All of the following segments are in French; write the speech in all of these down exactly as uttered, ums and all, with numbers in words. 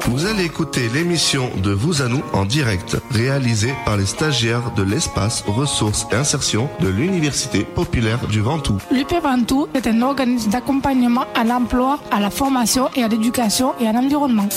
Vous allez écouter l'émission de Vous à nous en direct, réalisée par les stagiaires de l'espace ressources et insertion de l'Université populaire du Ventoux. L'U P Ventoux est un organisme d'accompagnement à l'emploi, à la formation et à l'éducation et à l'environnement.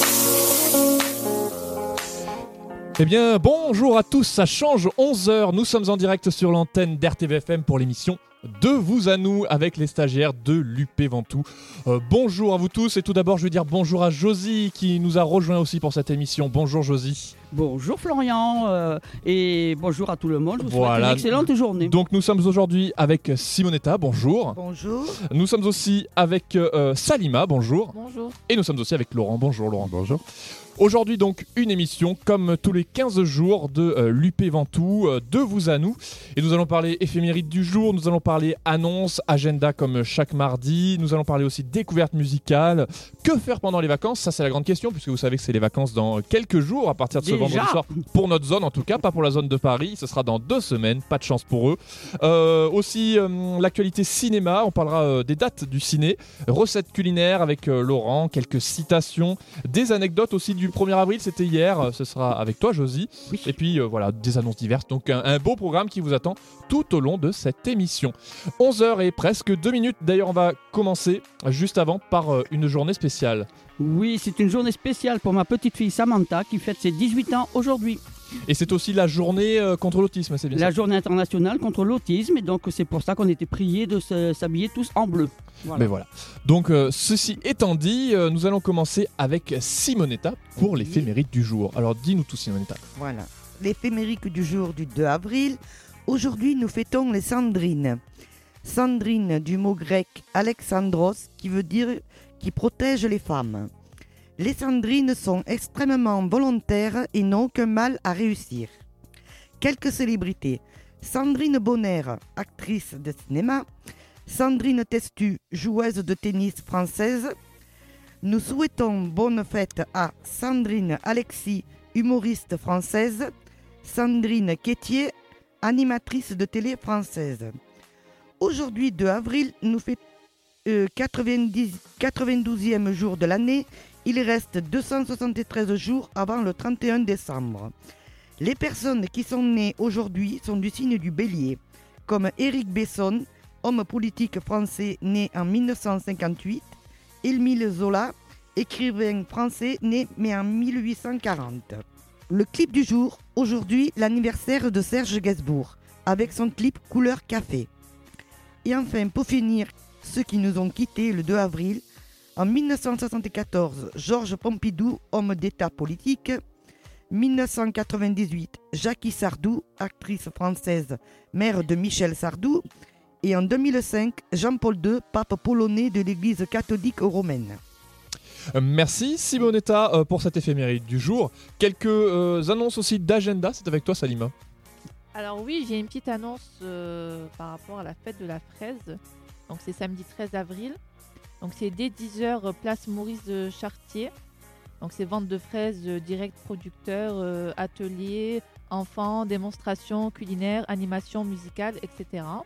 Eh bien, bonjour à tous, ça change onze heures, nous sommes en direct sur l'antenne d'R T V F M pour l'émission de Vous à nous avec les stagiaires de l'U P Ventoux. Euh, bonjour à vous tous et tout d'abord je veux dire bonjour à Josie qui nous a rejoint aussi pour cette émission. Bonjour Josie. Bonjour Florian euh, et bonjour à tout le monde, je vous voilà. souhaite une excellente journée. Donc nous sommes aujourd'hui avec Simonetta, bonjour. Bonjour. Nous sommes aussi avec euh, Salima, bonjour. Bonjour. Et nous sommes aussi avec Laurent, bonjour Laurent. Bonjour. Aujourd'hui donc une émission comme tous les quinze jours de euh, l'U P Ventoux, euh, de Vous à nous. Et nous allons parler éphéméride du jour, nous allons parler annonces, agenda comme chaque mardi, nous allons parler aussi découverte musicale. Que faire pendant les vacances? Ça c'est la grande question puisque vous savez que c'est les vacances dans quelques jours à partir de ce Déjà vendredi soir. Pour notre zone en tout cas, pas pour la zone de Paris, ce sera dans deux semaines, pas de chance pour eux. Euh, aussi euh, l'actualité cinéma, on parlera euh, des dates du ciné, recettes culinaires avec euh, Laurent, quelques citations, des anecdotes aussi du premier avril, c'était hier, ce sera avec toi Josie, Oui. et puis euh, voilà, des annonces diverses, donc un, un beau programme qui vous attend tout au long de cette émission. onze heures et presque deux minutes, d'ailleurs on va commencer juste avant par euh, une journée spéciale. Oui, c'est une journée spéciale pour ma petite fille Samantha qui fête ses dix-huit ans aujourd'hui. Et c'est aussi la journée euh, contre l'autisme, c'est bien La ça? journée internationale contre l'autisme et donc c'est pour ça qu'on était priés de se- s'habiller tous en bleu. Voilà. Mais voilà. Donc euh, ceci étant dit, euh, nous allons commencer avec Simonetta pour l'éphéméride du jour. Alors dis-nous tout Simonetta. Voilà. L'éphémérique du jour du deux avril. Aujourd'hui, nous fêtons les Sandrines. Sandrine du mot grec Alexandros qui veut dire qui protège les femmes. Les Sandrines sont extrêmement volontaires et n'ont aucun mal à réussir. Quelques célébrités. Sandrine Bonner, actrice de cinéma. Sandrine Testu, joueuse de tennis française. Nous souhaitons bonne fête à Sandrine Alexis, humoriste française. Sandrine Quétier, animatrice de télé française. Aujourd'hui, deux avril, nous fait euh, quatre-vingt-dix, quatre-vingt-douzième jour de l'année. Il reste deux cent soixante-treize jours avant le trente et un décembre. Les personnes qui sont nées aujourd'hui sont du signe du Bélier, comme Éric Besson, homme politique français né en mille neuf cent cinquante-huit, Émile Zola, écrivain français né mais en mille huit cent quarante. Le clip du jour, aujourd'hui l'anniversaire de Serge Gainsbourg, avec son clip Couleur Café. Et enfin, pour finir, ceux qui nous ont quittés le deux avril, en mille neuf cent soixante-quatorze, Georges Pompidou, homme d'État politique. mille neuf cent quatre-vingt-dix-huit, Jackie Sardou, actrice française, mère de Michel Sardou. Et en deux mille cinq, Jean-Paul deux, pape polonais de l'église catholique romaine. Euh, merci Simonetta euh, pour cette éphéméride du jour. Quelques euh, annonces aussi d'agenda, c'est avec toi Salima. Alors oui, j'ai une petite annonce euh, par rapport à la fête de la fraise. Donc c'est samedi treize avril. Donc c'est dès dix heures, place Maurice de Chartier. Donc c'est vente de fraises euh, direct producteur, euh, atelier, enfants, démonstrations culinaires, animation musicale, et cetera.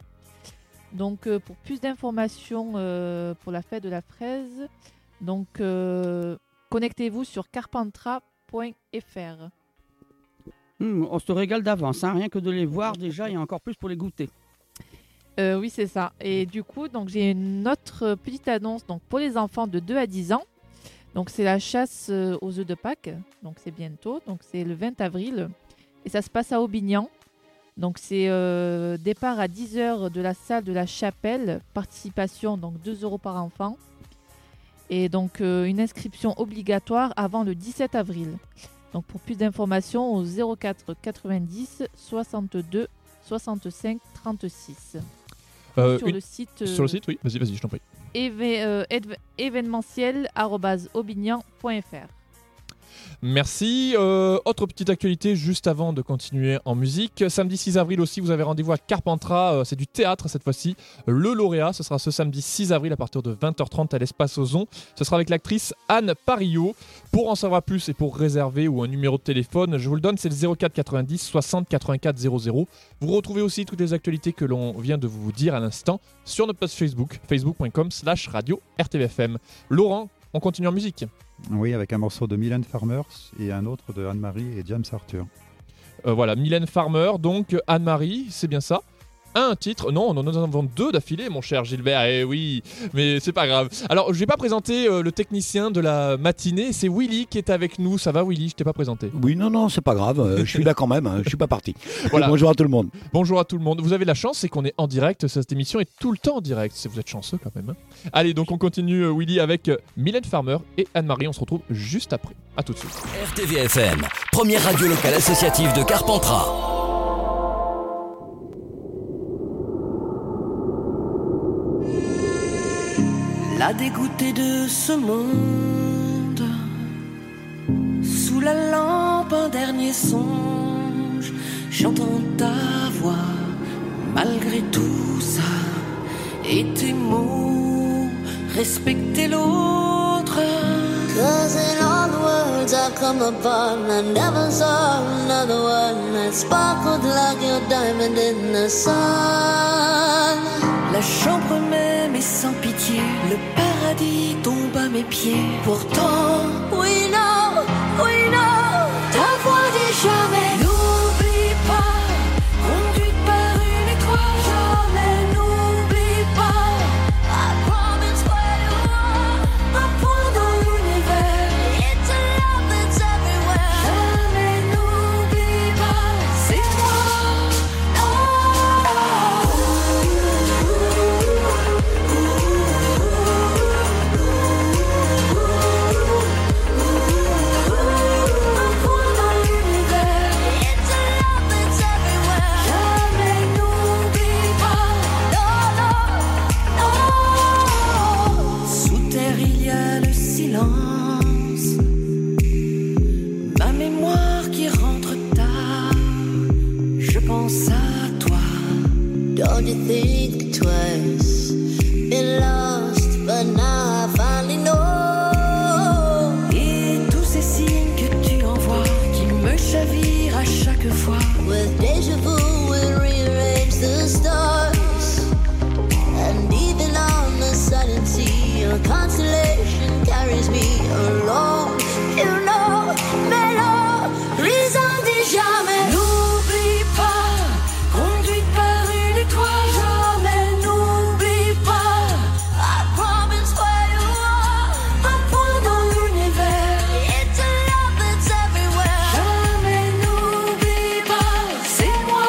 Donc euh, pour plus d'informations euh, pour la fête de la fraise, donc euh, connectez-vous sur carpentras point f r. Hum, on se régale d'avance, hein, rien que de les voir déjà et encore plus pour les goûter. Euh, oui, c'est ça. Et du coup, donc j'ai une autre petite annonce donc pour les enfants de deux à dix ans. Donc c'est la chasse euh, aux œufs de Pâques. Donc c'est bientôt. Donc c'est le vingt avril et ça se passe à Aubignan. Donc c'est euh, départ à dix heures de la salle de la Chapelle. Participation donc deux euros par enfant. Et donc euh, une inscription obligatoire avant le dix-sept avril. Donc pour plus d'informations au zéro quatre quatre-vingt-dix soixante-deux soixante-cinq trente-six. Euh, sur, une- le site, euh, Sur le site, oui, vas-y, vas-y, je t'en prie. éve- euh, éve- événementiel arobase aubignan point f r. Merci. Euh, autre petite actualité juste avant de continuer en musique. Samedi six avril aussi, vous avez rendez-vous à Carpentras. Euh, c'est du théâtre cette fois-ci. Le lauréat, ce sera ce samedi six avril à partir de vingt heures trente à l'espace Ozon. Ce sera avec l'actrice Anne Parillot. Pour en savoir plus et pour réserver ou un numéro de téléphone, je vous le donne, c'est le zéro quatre quatre-vingt-dix soixante quatre-vingt-quatre zéro zéro. Vous retrouvez aussi toutes les actualités que l'on vient de vous dire à l'instant sur notre page Facebook, facebook point com slash radio R T V F M. Laurent, On continue en musique. Oui, avec un morceau de Mylène Farmer et un autre de Anne-Marie et James Arthur. Euh, voilà, Mylène Farmer, donc Anne-Marie, c'est bien ça. Un titre, non, nous en avons deux d'affilée, mon cher Gilbert, eh oui, mais c'est pas grave. Alors, je vais pas présenter euh, le technicien de la matinée, c'est Willy qui est avec nous. Ça va, Willy? Je t'ai pas présenté. Oui, non, non, c'est pas grave, euh, je suis là quand même, hein, je suis pas parti. Voilà. Bonjour à tout le monde. Bonjour à tout le monde. Vous avez la chance, c'est qu'on est en direct, cette émission est tout le temps en direct. Vous êtes chanceux quand même. Hein. Allez, donc on continue, euh, Willy, avec euh, Mylène Farmer et Anne-Marie. On se retrouve juste après. À tout de suite. R T V F M, première radio locale associative de Carpentras. La dégoûtée de ce monde, sous la lampe un dernier songe, j'entends ta voix, malgré tout ça, et tes mots, respecter l'autre. Cause in all the words I've come upon, I never saw another one that sparkled like your diamond in the sun. La chambre même est sans pitié, le paradis tombe à mes pieds. Pourtant, we know, we know, ta voix dit jamais. N'oublie pas, conduite par une étoile. Jamais n'oublie pas, I promise where you are, un point dans l'univers. It's a love that's everywhere. Jamais n'oublie pas, c'est moi. Ma mémoire qui rentre tard, je pense à toi. Don't you think twice, been lost but now I finally know. Et tous ces signes que tu envoies qui me chavirent à chaque fois. With deja vu we'll rearrange the stars, and even on the silent sea a constellation carries me along. You know, mémorisant dit jamais. N'oublie pas, conduite par une étoile. Jamais n'oublie pas, I promise where you are, un point dans l'univers. It's a love that's everywhere. Jamais n'oublie pas, c'est moi.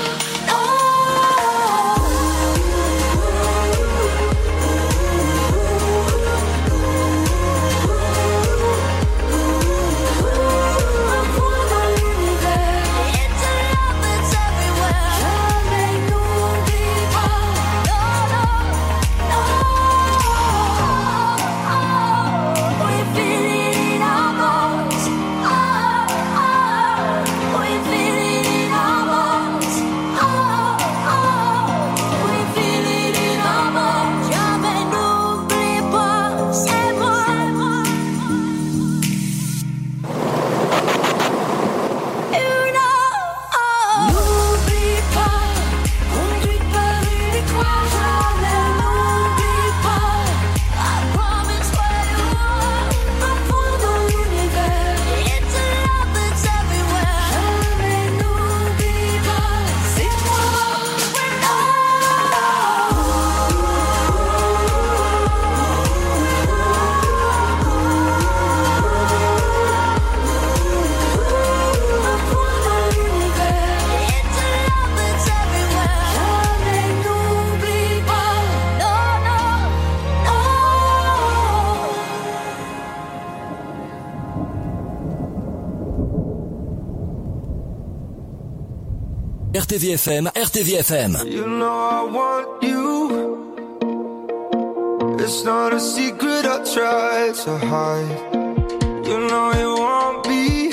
R T V F M, R T V F M. You know I want you. It's not a secret I try to hide. You know you want me.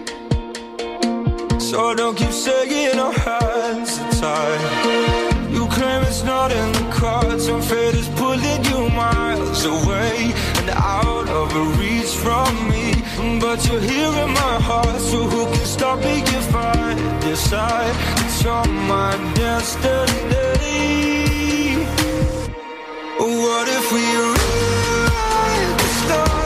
So don't keep saying our hands are tied. You claim it's not in the cards, and fate is pulling you miles away and out of reach from me. But you're here in my heart, so who can stop me if I decide that you're my destiny? What if we rewrite the stars?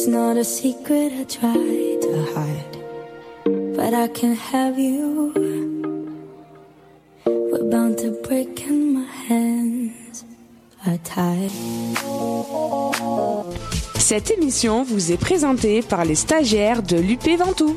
It's not a secret I try to hide, but I can't have you. We're bound to break and my hands are tied. Cette émission vous est présentée par les stagiaires de l'U P Ventoux.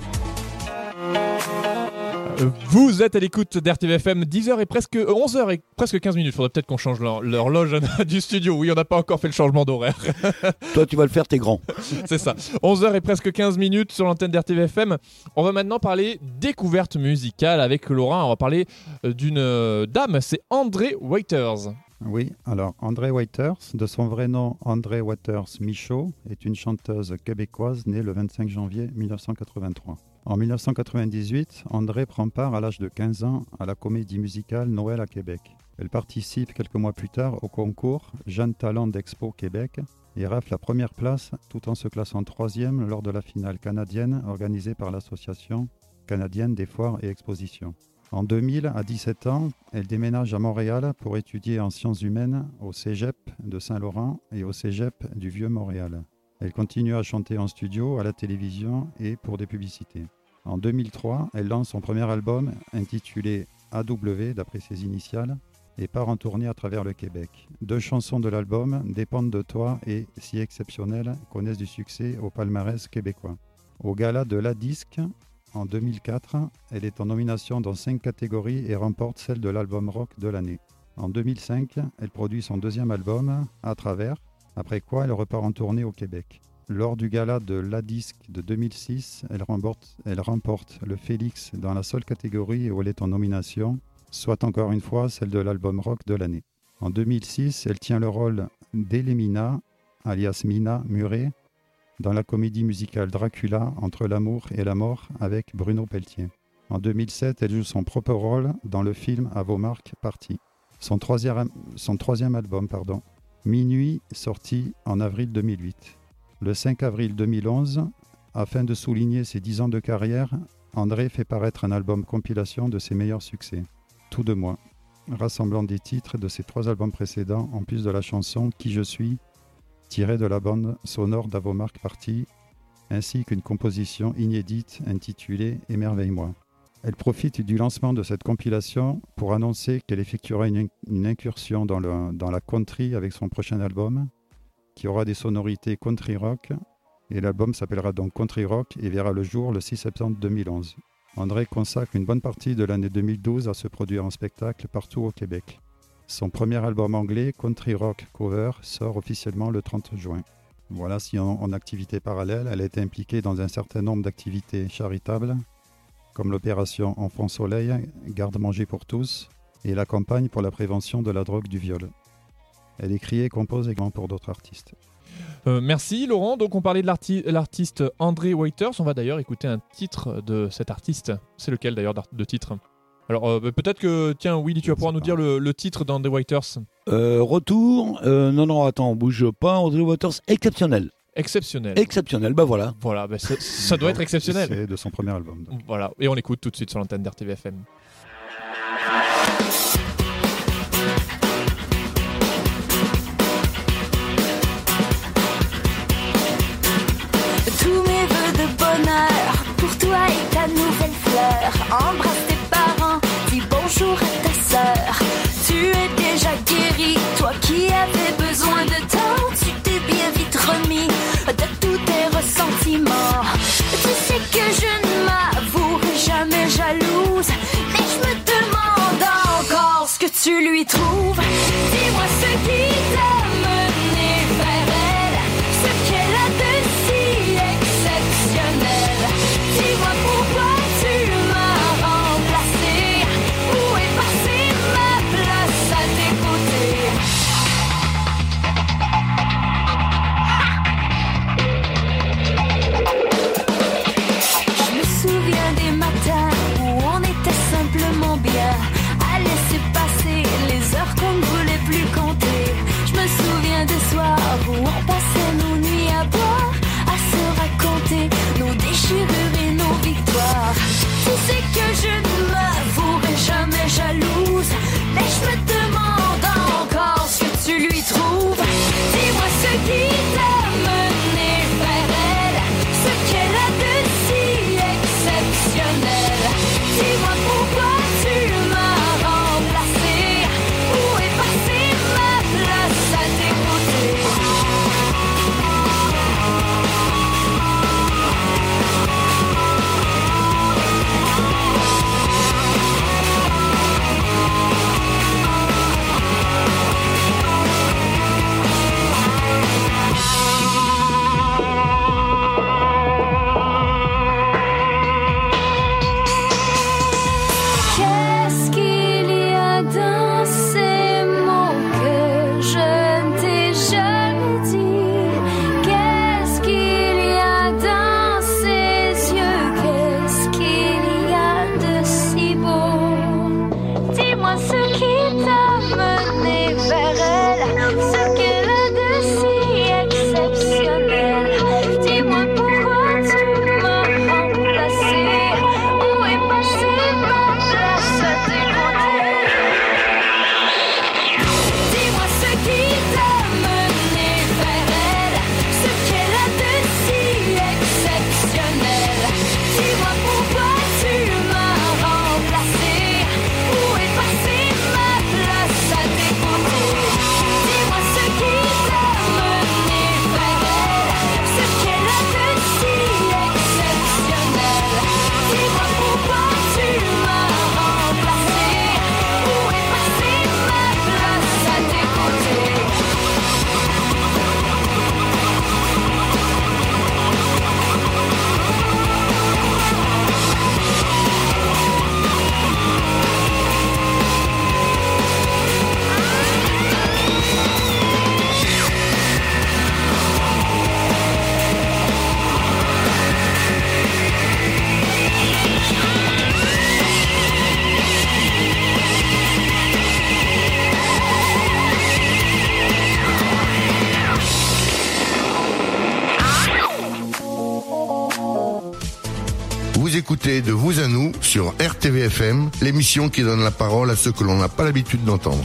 Vous êtes à l'écoute d'R T V F M, dix heures et presque onze heures et presque quinze minutes. Faudrait peut-être qu'on change l'hor- l'horloge du studio. Oui, on n'a pas encore fait le changement d'horaire. Toi, tu vas le faire, t'es grand. C'est ça. onze heures et presque quinze minutes sur l'antenne d'R T V F M. On va maintenant parler découverte musicale avec Laurent. On va parler d'une euh, dame, c'est André Waters. Oui, alors André Waters, de son vrai nom André Waters Michaud, est une chanteuse québécoise née le vingt-cinq janvier mille neuf cent quatre-vingt-trois. En mille neuf cent quatre-vingt-dix-huit, André prend part à l'âge de quinze ans à la comédie musicale Noël à Québec. Elle participe quelques mois plus tard au concours Jeune Talent d'Expo Québec et rafle la première place tout en se classant troisième lors de la finale canadienne organisée par l'Association canadienne des foires et expositions. En deux mille, à dix-sept ans, elle déménage à Montréal pour étudier en sciences humaines au Cégep de Saint-Laurent et au Cégep du Vieux-Montréal. Elle continue à chanter en studio, à la télévision et pour des publicités. En deux mille trois, elle lance son premier album intitulé A W d'après ses initiales et part en tournée à travers le Québec. Deux chansons de l'album, Dépendent de toi et Si exceptionnelles, connaissent du succès au palmarès québécois. Au gala de La Disque, en deux mille quatre, elle est en nomination dans cinq catégories et remporte celle de l'album rock de l'année. En deux mille cinq, elle produit son deuxième album, À travers, après quoi elle repart en tournée au Québec. Lors du gala de La Disque de deux mille six, elle remporte, elle remporte le Félix dans la seule catégorie où elle est en nomination, soit encore une fois celle de l'album rock de l'année. En deux mille six, elle tient le rôle d'Elémina, alias Mina Muret, dans la comédie musicale Dracula, entre l'amour et la mort, avec Bruno Pelletier. En deux mille sept, elle joue son propre rôle dans le film À vos marques, parti. Son troisième, son troisième album, pardon, Minuit, sorti en avril deux mille huit. Le cinq avril deux mille onze, afin de souligner ses dix ans de carrière, André fait paraître un album compilation de ses meilleurs succès, Tout de moi, rassemblant des titres de ses trois albums précédents, en plus de la chanson Qui je suis, tirée de la bande sonore d'À vos marques, parti, ainsi qu'une composition inédite intitulée Émerveille-moi. Elle profite du lancement de cette compilation pour annoncer qu'elle effectuera une, une incursion dans, le, dans la country avec son prochain album, qui aura des sonorités country rock, et l'album s'appellera donc Country Rock et verra le jour le six septembre deux mille onze. André consacre une bonne partie de l'année deux mille douze à se produire en spectacle partout au Québec. Son premier album anglais, Country Rock Cover, sort officiellement le trente juin. Voilà, si en, en activité parallèle, elle a été impliquée dans un certain nombre d'activités charitables, comme l'opération Enfant Soleil, Garde-manger pour tous, et la campagne pour la prévention de la drogue du viol. Elle écrit et compose également pour d'autres artistes. Euh, merci Laurent, donc on parlait de l'arti- l'artiste André Waters, on va d'ailleurs écouter un titre de cet artiste. C'est lequel d'ailleurs de titre ? Alors euh, peut-être que, tiens Willy, tu vas pouvoir nous dire le, le titre d'André Waters. Euh, retour, euh, non non attends, bouge pas, André Waters, exceptionnel. Exceptionnel. Exceptionnel, bah voilà. Voilà, bah c'est, ça doit être exceptionnel. C'est de son premier album. Donc. Voilà, et on l'écoute tout de suite sur l'antenne d'R T V F M. Tous mes vœux de bonheur pour toi et ta nouvelle fleur. Embrasse tes parents, dis bonjour à ta sœur. Tu es déjà guéri, toi qui avais besoin de temps. Tu t'es bien vite remis de tous tes ressentiments. Tu sais que je ne m'avouerai jamais jalouse, mais je me demande encore ce que tu lui trouves. Dis-moi ce qui t'a mené vers elle, ce qu'elle a de si exceptionnel. Dis-moi pourquoi tu m'as rendu Vous écoutez De vous à nous sur R T V F M, l'émission qui donne la parole à ceux que l'on n'a pas l'habitude d'entendre.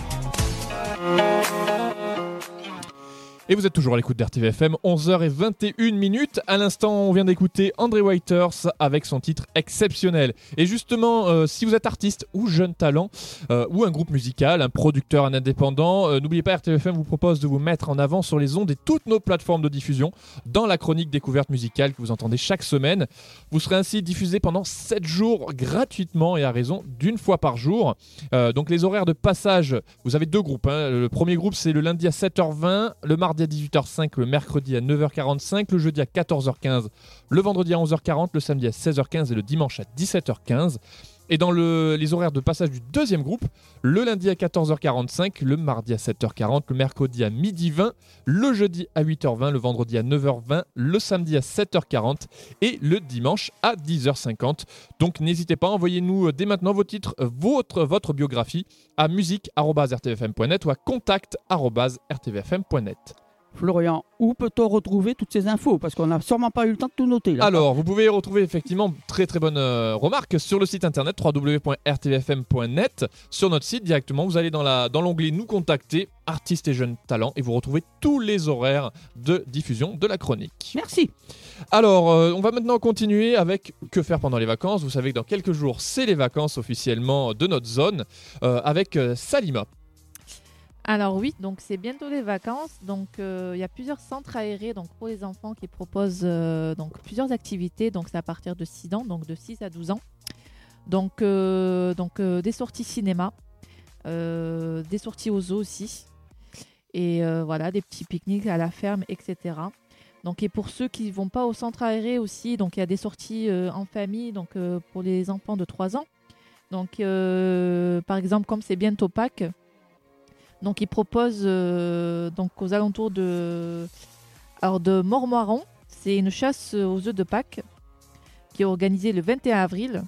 Et vous êtes toujours à l'écoute d'R T V F M, onze heures vingt et une minutes. À l'instant, on vient d'écouter André Whiters avec son titre Exceptionnel. Et justement, euh, si vous êtes artiste ou jeune talent, euh, ou un groupe musical, un producteur, un indépendant, euh, n'oubliez pas, R T V F M vous propose de vous mettre en avant sur les ondes et toutes nos plateformes de diffusion dans la chronique découverte musicale que vous entendez chaque semaine. Vous serez ainsi diffusé pendant sept jours gratuitement et à raison d'une fois par jour. Euh, donc les horaires de passage, vous avez deux groupes. Hein. Le premier groupe, c'est le lundi à sept heures vingt, le mardi à dix-huit heures cinq, le mercredi à neuf heures quarante-cinq, le jeudi à quatorze heures quinze, le vendredi à onze heures quarante, le samedi à seize heures quinze et le dimanche à dix-sept heures quinze. Et dans le, les horaires de passage du deuxième groupe, le lundi à quatorze heures quarante-cinq, le mardi à sept heures quarante, le mercredi à midi vingt, le jeudi à huit heures vingt, le vendredi à neuf heures vingt, le samedi à sept heures quarante et le dimanche à dix heures cinquante. Donc n'hésitez pas, envoyez-nous dès maintenant vos titres, votre, votre biographie à musique arobase r t v f m point net ou à contact arobase r t v f m point net. Florian, où peut-on retrouver toutes ces infos? Parce qu'on n'a sûrement pas eu le temps de tout noter. Là. Alors, vous pouvez retrouver effectivement très très bonne euh, remarque sur le site internet w w w point r t v f m point net. Sur notre site directement, vous allez dans, la, dans l'onglet Nous contacter, artistes et jeunes talents, et vous retrouvez tous les horaires de diffusion de la chronique. Merci. Alors, euh, on va maintenant continuer avec Que faire pendant les vacances. Vous savez que dans quelques jours, c'est les vacances officiellement de notre zone, euh, avec euh, Salima. Alors oui, donc c'est bientôt les vacances. Donc il euh, y a plusieurs centres aérés donc pour les enfants qui proposent euh, donc plusieurs activités. Donc c'est à partir de six ans, donc de six à douze ans. Donc euh, donc euh, des sorties cinéma, euh, des sorties au zoo aussi, et euh, voilà des petits pique-niques à la ferme, et cetera. Donc et pour ceux qui ne vont pas au centre aéré aussi, donc il y a des sorties euh, en famille, donc euh, pour les enfants de trois ans. Donc euh, par exemple comme c'est bientôt Pâques. Donc, ils proposent euh, donc aux alentours de, alors de Mormoiron. C'est une chasse aux œufs de Pâques qui est organisée le vingt et un avril.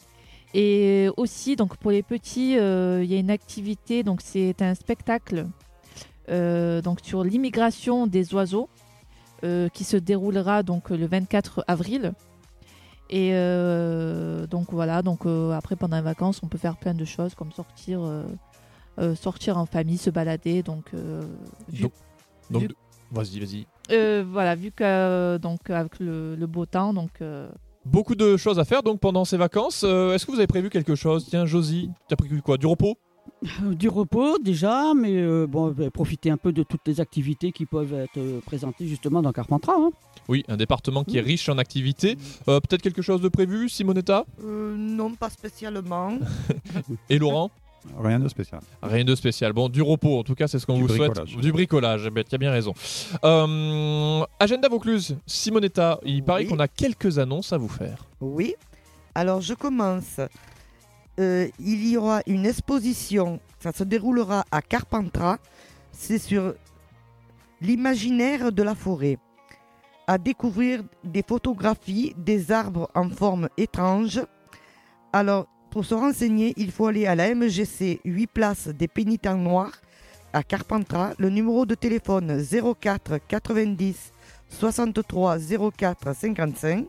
Et aussi, donc pour les petits, il euh, y a une activité. Donc, c'est un spectacle euh, donc sur l'immigration des oiseaux euh, qui se déroulera donc le vingt-quatre avril. Et euh, donc voilà. Donc euh, après, pendant les vacances, on peut faire plein de choses comme sortir. Euh, Euh, sortir en famille, se balader, donc, euh, vu, donc, donc vu, vas-y, vas-y. Euh, voilà, vu que donc avec le, le beau temps, donc. Euh... Beaucoup de choses à faire donc pendant ces vacances. Euh, est-ce que vous avez prévu quelque chose? Tiens, Josie, t'as prévu quoi? Du repos? Du repos déjà, mais euh, bon, bah, profiter un peu de toutes les activités qui peuvent être euh, présentées justement dans Carpentras. Hein. Oui, un département qui mmh. est riche en activités. Euh, peut-être quelque chose de prévu, Simonetta? euh, Non, pas spécialement. Et Laurent? Rien de spécial. Rien de spécial. Bon, du repos, en tout cas, c'est ce qu'on du vous souhaite. Du bricolage, ben, tu as bien raison. Euh, agenda Vaucluse, Simonetta, il paraît oui. qu'on a quelques annonces à vous faire. Oui, alors je commence. Euh, il y aura une exposition, ça se déroulera à Carpentras, c'est sur l'imaginaire de la forêt. À découvrir des photographies des arbres en forme étrange. Alors, pour se renseigner, il faut aller à la M G C huit places des Pénitents Noirs à Carpentras. Le numéro de téléphone zéro quatre quatre-vingt-dix soixante-trois zéro quatre cinquante-cinq.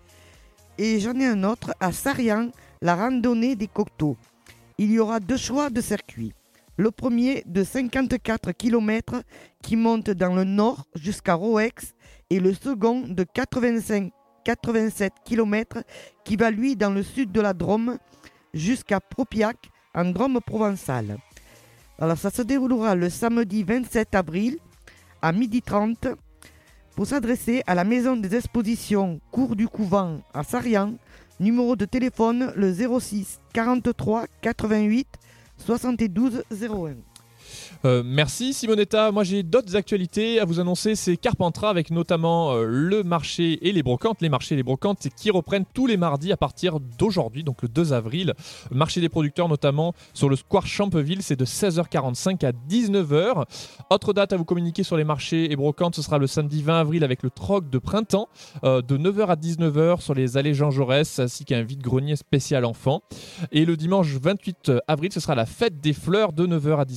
Et j'en ai un autre à Sarian, la randonnée des Cocteaux. Il y aura deux choix de circuits. Le premier de cinquante-quatre kilomètres qui monte dans le nord jusqu'à Roex et le second de quatre-vingt-cinq quatre-vingt-sept kilomètres qui va lui dans le sud de la Drôme jusqu'à Propiac en Drôme provençale. Alors ça se déroulera le samedi vingt-sept avril à midi trente pour s'adresser à la maison des expositions Cours du Couvent à Sarian. Numéro de téléphone le zéro six quarante-trois quatre-vingt-huit soixante-douze zéro un. Euh, merci Simonetta. Moi j'ai d'autres actualités à vous annoncer. C'est Carpentras avec notamment euh, le marché et les brocantes. Les marchés et les brocantes qui reprennent tous les mardis à partir d'aujourd'hui, donc le deux avril. Marché des producteurs notamment sur le square Champeville, c'est de seize heures quarante-cinq à dix-neuf heures. Autre date à vous communiquer sur les marchés et brocantes, ce sera le samedi vingt avril avec le troc de printemps euh, de neuf heures à dix-neuf heures sur les allées Jean Jaurès ainsi qu'un vide-grenier spécial enfant. Et le dimanche vingt-huit avril, ce sera la fête des fleurs de neuf heures à dix-neuf heures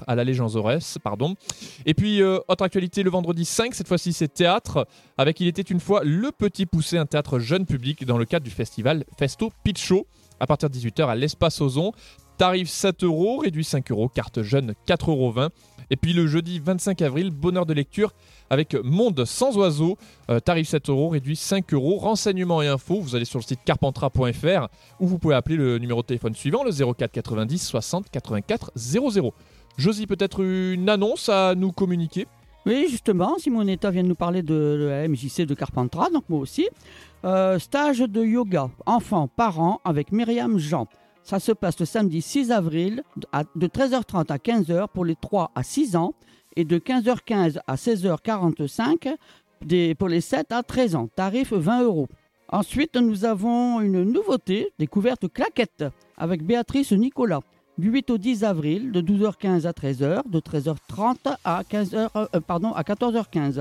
à l'allée Jean Jaurès, pardon. Et puis, euh, autre actualité, le vendredi cinq, cette fois-ci c'est théâtre, avec Il était une fois Le Petit Poucet, un théâtre jeune public dans le cadre du festival Festo Pitch Show, à partir de dix-huit heures à l'Espace Ozon. Tarif sept euros, réduit cinq euros, carte jeune quatre euros vingt. Et puis le jeudi vingt-cinq avril, bonheur de lecture avec Monde sans oiseaux, euh, tarif sept euros, réduit cinq euros. Renseignements et infos, vous allez sur le site carpentras point f r ou vous pouvez appeler le numéro de téléphone suivant, le zéro quatre quatre-vingt-dix soixante quatre-vingt-quatre zéro zéro. Josie, peut-être une annonce à nous communiquer ? Oui, justement, Simonetta vient de nous parler de la M J C de Carpentras, donc moi aussi. Euh, stage de yoga, enfants, parents, avec Myriam Jean. Ça se passe le samedi six avril de treize heures trente à quinze heures pour les trois à six ans et de quinze heures quinze à seize heures quarante-cinq pour les sept à treize ans. Tarif vingt euros. Ensuite, nous avons une nouveauté, découverte claquette avec Béatrice Nicolas. Du huit au dix avril, de douze heures quinze à treize heures, de treize heures trente à, quinze heures, euh, pardon, à quatorze heures quinze.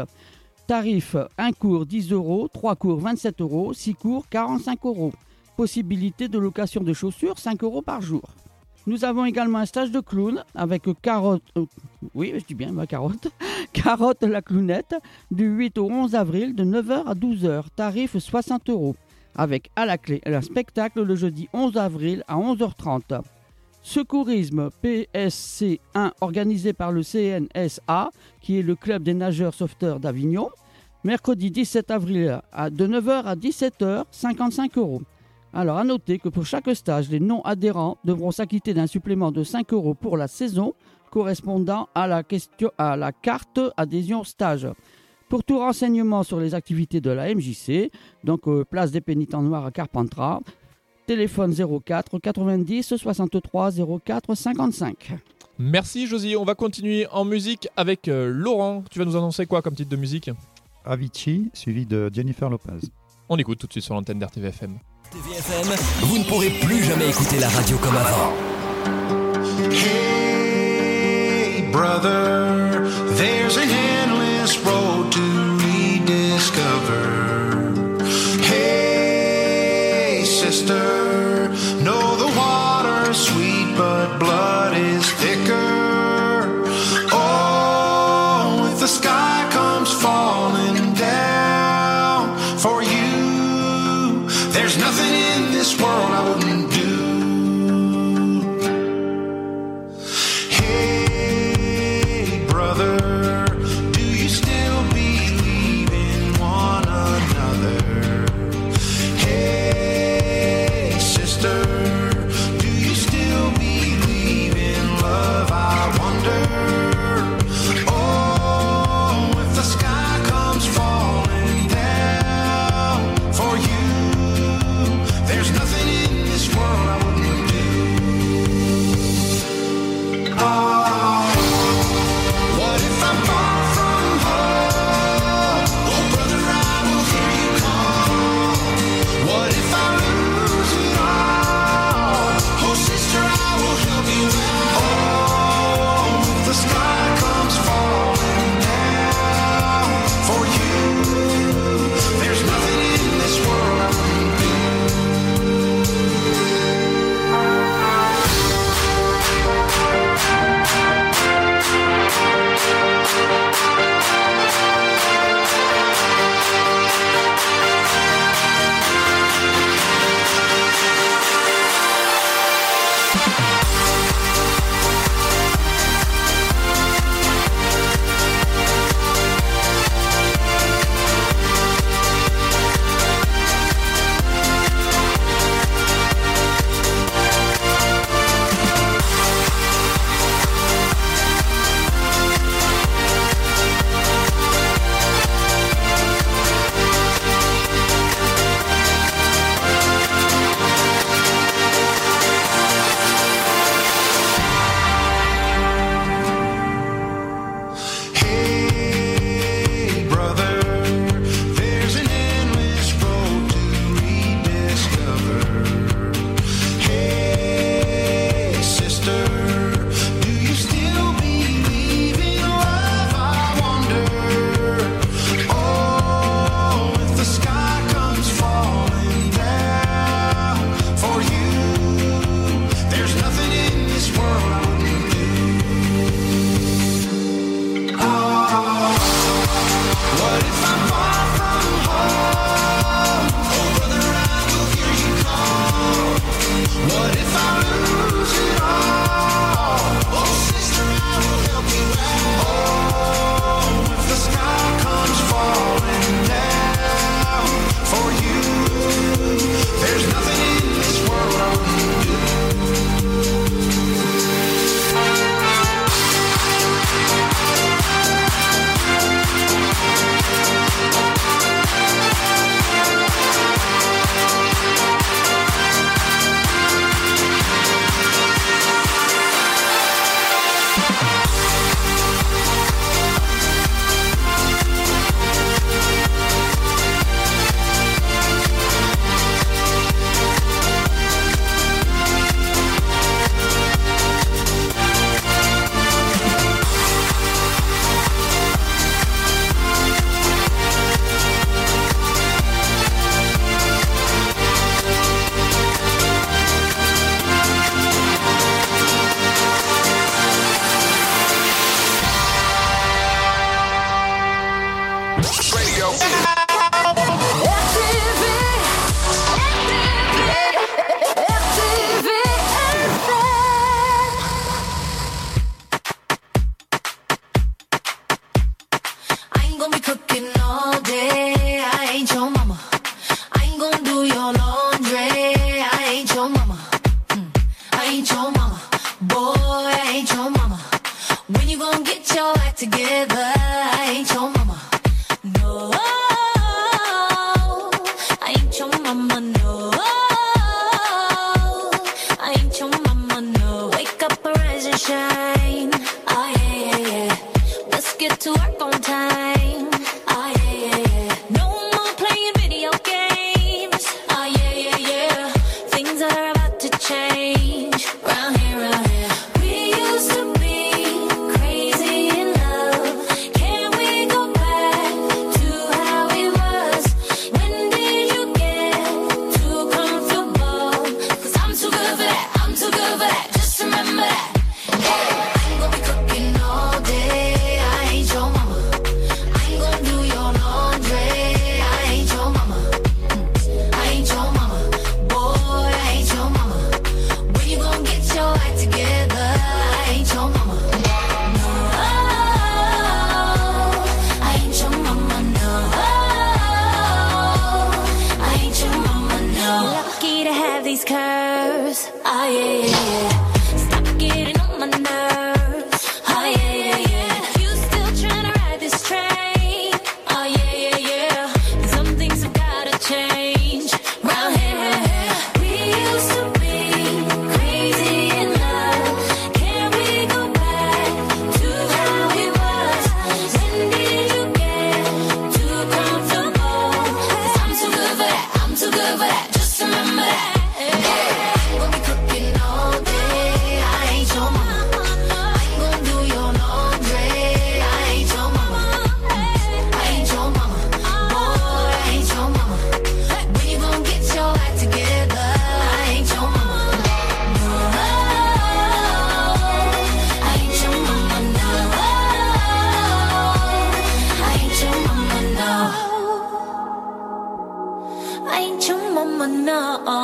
Tarif un cours dix euros, trois cours vingt-sept euros, six cours quarante-cinq euros. Possibilité de location de chaussures, cinq euros par jour. Nous avons également un stage de clown avec Carotte, euh, oui, je dis bien ma Carotte, Carotte la clownette, du huit au onze avril, de neuf heures à douze heures, tarif soixante euros. Avec à la clé un spectacle le jeudi onze avril à onze heures trente. Secourisme P S C un organisé par le C N S A, qui est le club des nageurs sauveteurs d'Avignon, mercredi dix-sept avril à, de neuf heures à dix-sept heures, cinquante-cinq euros. Alors, à noter que pour chaque stage, les non-adhérents devront s'acquitter d'un supplément de cinq euros pour la saison correspondant à la, question, à la carte adhésion stage. Pour tout renseignement sur les activités de la M J C, donc euh, place des Pénitents Noirs à Carpentras, téléphone zéro quatre quatre-vingt-dix soixante-trois zéro quatre cinquante-cinq. Merci Josie, on va continuer en musique avec euh, Laurent. Tu vas nous annoncer quoi comme titre de musique ? Avicii, suivi de Jennifer Lopez. On écoute tout de suite sur l'antenne d'R T V F M. R T V F M, vous ne pourrez plus jamais écouter la radio comme avant. Hey brother, there's an endless road to rediscover. Hey sister, know the water's sweet but blood is thicker. Oh, if the sky comes falling down for you, there's nothing in this world I wouldn't do. Hey, brother, do you still believe in one another? Hey, sister, do you still believe in love? I wonder. Oh, if the sky comes falling down for you, there's nothing in this world mama, no. I ain't your mama, no. Wake up, arise and shine. Oh yeah, yeah, yeah. Let's get to work on time. Oh yeah, yeah, yeah. No more playing video games. Oh yeah, yeah, yeah. Things are about to change. Round here, round here. We used to be crazy in love. Can we go back to how it was? When did you get too comfortable? 'Cause I'm too good for that. I'm too good for that. Just remember that. Hey, I ain't gonna be cooking all day. I ain't your mama. I ain't gonna do your laundry. I ain't your mama. Mm, I ain't your mama. Boy, I ain't your mama. When you gonna get your act together? I ain't your mama. No, I ain't your mama. No, I ain't your mama. No. Lucky to have these curves. Oh yeah, yeah, yeah. Stop getting on my nerves. Oh yeah, yeah, yeah. You still tryna ride this train? Oh yeah, yeah, yeah. Some things have gotta change. Round here, round here. We used to be crazy in love. Can we go back to how it was? When did you get too comfortable? 'Cause I'm too good for that. I'm too good for that. Just remember that. Hey, I ain't gonna be cooking all day. I ain't your mama. I ain't gonna do your laundry. I ain't your mama. I ain't your mama. Boy, I ain't your mama. When you gonna get your act together? I ain't your mama. No, I ain't your mama. No, I ain't your mama. No, I ain't your mama. No.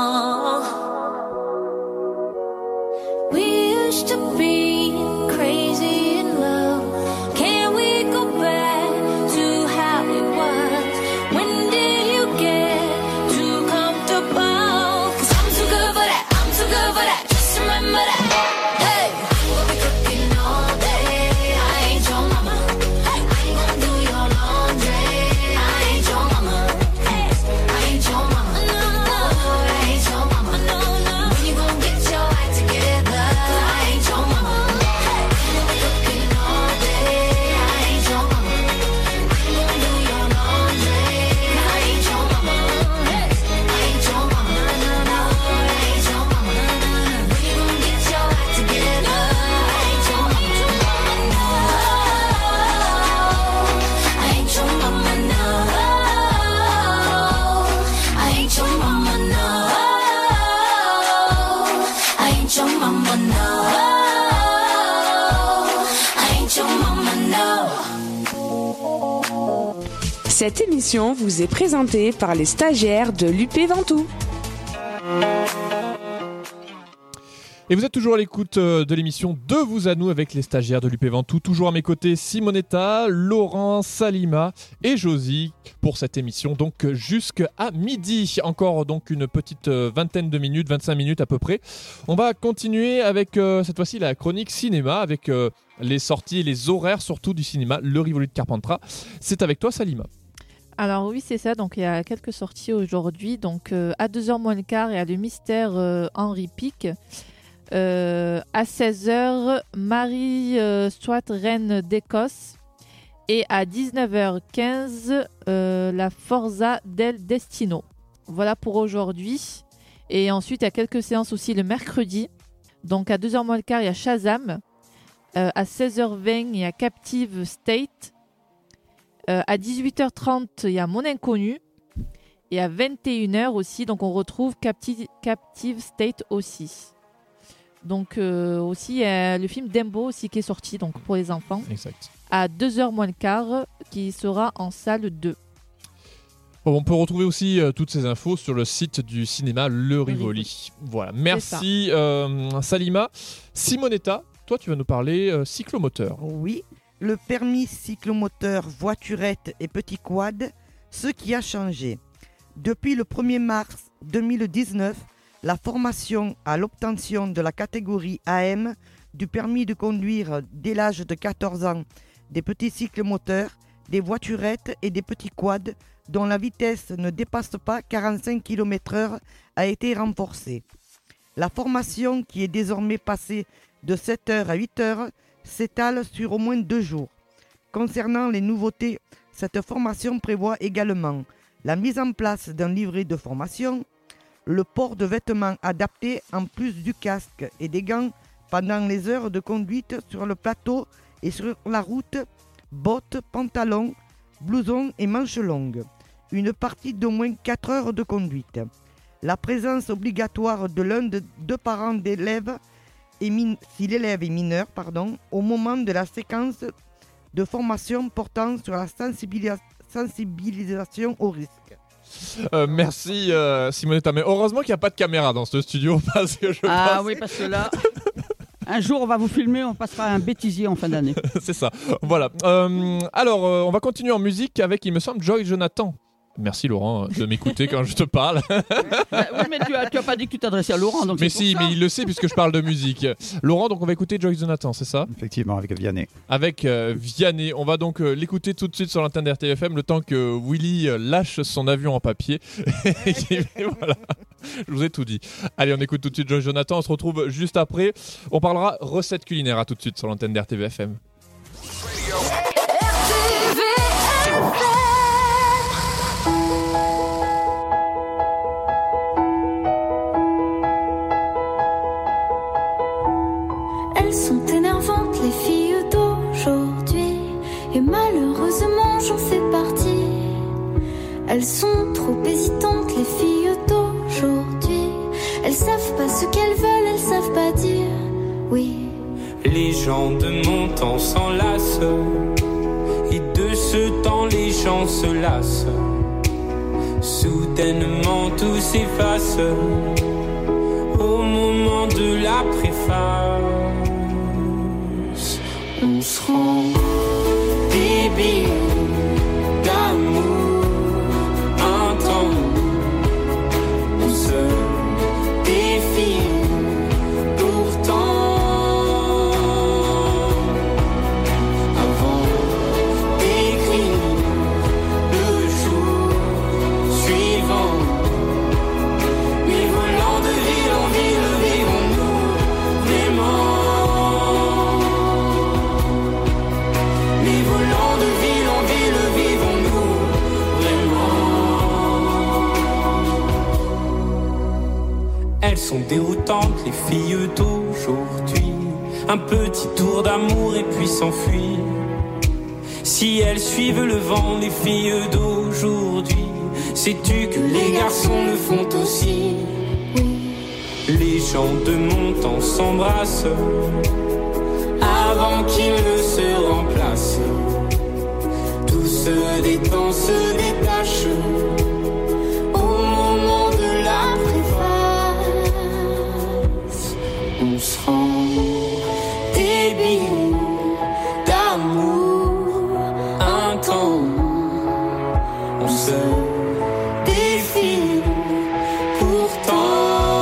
We used to be crazy in love. Can we go back to how it was? When did you get too comfortable? 'Cause I'm too good for that. I'm too good for that. Just remember that. Hey, I'm gonna be cooking all day. I ain't your mama. I ain't gonna do your laundry. I ain't your mama. Hey, I ain't your mama. No, I ain't your mama. No, no. When you gonna get your act together? I ain't your mama. Hey, I'm gonna be cooking all day. I ain't your mama. I ain't gonna do your laundry. I ain't your mama. Hey, I ain't your mama. No, I ain't your mama. When you gonna get your act together? I ain't your mama. No, I ain't your mama. No, I ain't your mama. No, I ain't your mama. No, I ain't your mama. No. Cette émission vous est présentée par les stagiaires de l'U P Ventoux. Et vous êtes toujours à l'écoute euh, de l'émission De vous à nous avec les stagiaires de l'U P Ventoux. Toujours à mes côtés, Simonetta, Laurent, Salima et Josie pour cette émission. Donc euh, jusqu'à midi. Encore donc une petite euh, vingtaine de minutes, vingt-cinq minutes à peu près. On va continuer avec euh, cette fois-ci la chronique cinéma avec euh, les sorties et les horaires surtout du cinéma, le Rivoli de Carpentras. C'est avec toi Salima. Alors oui, c'est ça. Donc il y a quelques sorties aujourd'hui. Donc euh, à deux heures moins le quart, il y a le mystère euh, Henri Pic. Euh, à seize heures, Marie euh, Stuart, reine d'Écosse. Et à dix-neuf heures quinze, euh, la Forza del Destino. Voilà pour aujourd'hui. Et ensuite, il y a quelques séances aussi le mercredi. Donc à deux heures moins le quart, il y a Shazam. Euh, à seize heures vingt, il y a Captive State. Euh, à dix-huit heures trente, il y a Mon Inconnu. Et à vingt et une heures aussi, donc on retrouve Captive, Captive State aussi. Donc euh, aussi, il y a le film Dumbo aussi qui est sorti donc, pour les enfants. Exact. À deux heures moins le quart, qui sera en salle deux. Bon, on peut retrouver aussi euh, toutes ces infos sur le site du cinéma Le Rivoli. Voilà, merci euh, Salima. Simonetta, toi tu vas nous parler euh, cyclomoteur. Oui, le permis cyclomoteur, voiturette et petit quad, ce qui a changé. Depuis le premier mars deux mille dix-neuf, la formation à l'obtention de la catégorie A M du permis de conduire dès l'âge de quatorze ans des petits cyclomoteurs des voiturettes et des petits quads dont la vitesse ne dépasse pas quarante-cinq kilomètres heure a été renforcée. La formation, qui est désormais passée de sept heures à huit heures, s'étale sur au moins deux jours. Concernant les nouveautés, cette formation prévoit également la mise en place d'un livret de formation, le port de vêtements adaptés en plus du casque et des gants pendant les heures de conduite sur le plateau et sur la route, bottes, pantalons, blousons et manches longues. Une partie d'au moins quatre heures de conduite. La présence obligatoire de l'un des deux parents d'élèves, et min- si l'élève est mineur, pardon, au moment de la séquence de formation portant sur la sensibilis- sensibilisation au risque. Euh, merci euh, Simonetta, mais heureusement qu'il n'y a pas de caméra dans ce studio parce que je Ah pense... oui, parce que là, un jour on va vous filmer, on passera un bêtisier en fin d'année. C'est ça, voilà. Euh, alors, euh, on va continuer en musique avec, il me semble, Joy Jonathan. Merci Laurent de m'écouter quand je te parle. Bah, oui, mais tu as, tu as pas dit que tu t'adressais à Laurent. Donc mais c'est si, pour ça. mais il le sait puisque je parle de musique. Laurent, donc on va écouter Joy Jonathan, c'est ça ? Effectivement, avec Vianney. Avec euh, Vianney. On va donc euh, l'écouter tout de suite sur l'antenne d'R T F M le temps que Willy euh, lâche son avion en papier. Et voilà, je vous ai tout dit. Allez, on écoute tout de suite Joy Jonathan. On se retrouve juste après. On parlera recettes culinaires à tout de suite sur l'antenne d'R T V F M. Elles sont énervantes, les filles d'aujourd'hui, et malheureusement j'en fais partie. Elles sont trop hésitantes, les filles d'aujourd'hui. Elles savent pas ce qu'elles veulent, elles savent pas dire oui. Les gens de mon temps s'enlacent, et de ce temps les gens se lassent. Soudainement tout s'efface au moment de la préface. On se rend débile d'amour intense. On se défie pourtant. Avant d'écrire le jour suivant, mais volant de ville en ville, vivons-nous vraiment? Mais volant de ville en ville, vivons-nous vraiment? Elles sont déroutantes, les filles d'aujourd'hui. Un petit tour d'amour et puis s'enfuir. Si elles suivent le vent, les filles d'aujourd'hui, sais-tu que les garçons le font aussi? Les gens de mon temps s'embrassent avant qu'ils ne se remplacent. Tout se détend, se détache au moment de la préface. On se rend débile d'amour intense. On se défile pourtant.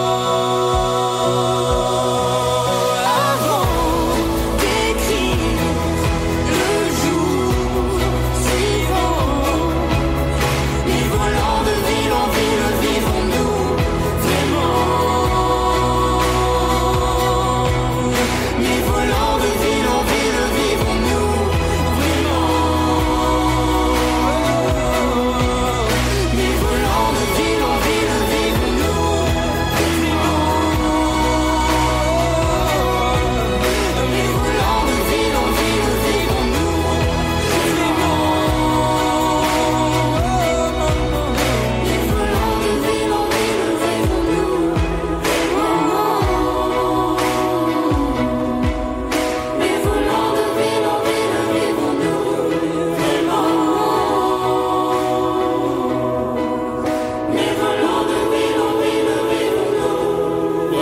Avant d'écrire le jour suivant, les volants de ville en ville, vivons-nous vraiment? Les volants de ville en ville, vivons-nous vraiment? Les volants de ville en ville, vivons-nous vraiment? Les volants de ville en ville, vivons-nous vraiment? Les volants de ville en ville, vivons-nous vraiment? Les volants de ville en ville, vivons-nous vraiment? Les volants de ville en ville, vivons-nous